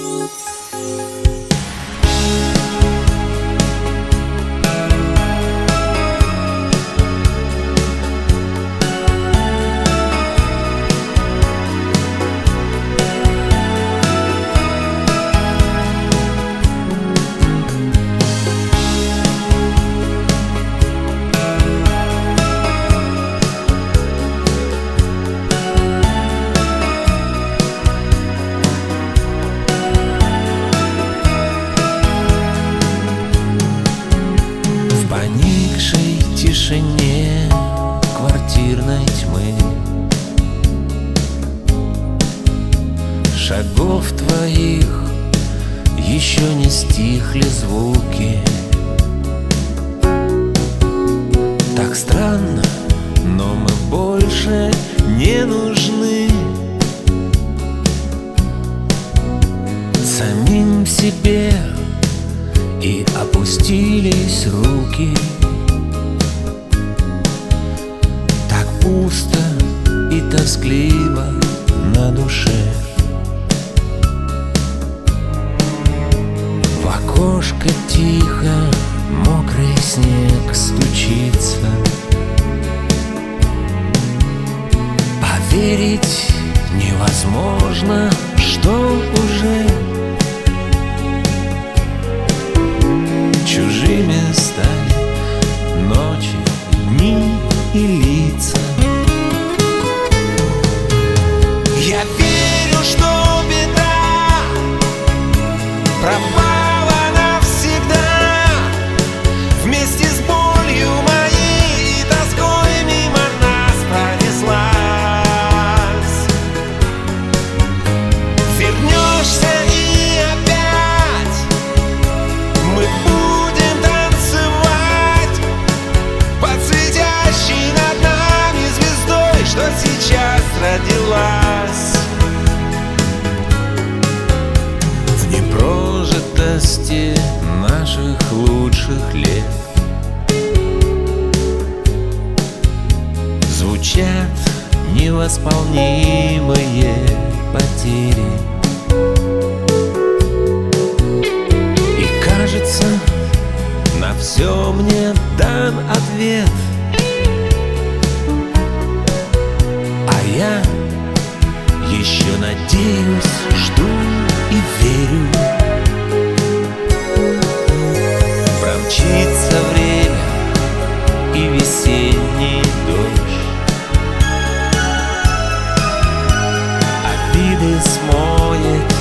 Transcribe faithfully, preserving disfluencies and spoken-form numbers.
В тишине квартирной тьмы шагов твоих еще не стихли звуки. Так странно, но мы больше не нужны самим себе, и опустились руки. Пусто и тоскливо на душе. В окошко тихо мокрый снег стучится. Поверить невозможно, что уже чужими стали ночи, дни и лица. Я верю, что беда пропала навсегда, вместе с болью моей и тоской мимо нас пронеслась. Вернешься и опять мы будем танцевать под светящей над нами звездой, что сейчас родилась. В непрожитости наших лучших лет звучат невосполнимые потери. И кажется, на все мне дан ответ, а я еще надеюсь, жду и верю. Промчится время и весенний дождь, обиды смоет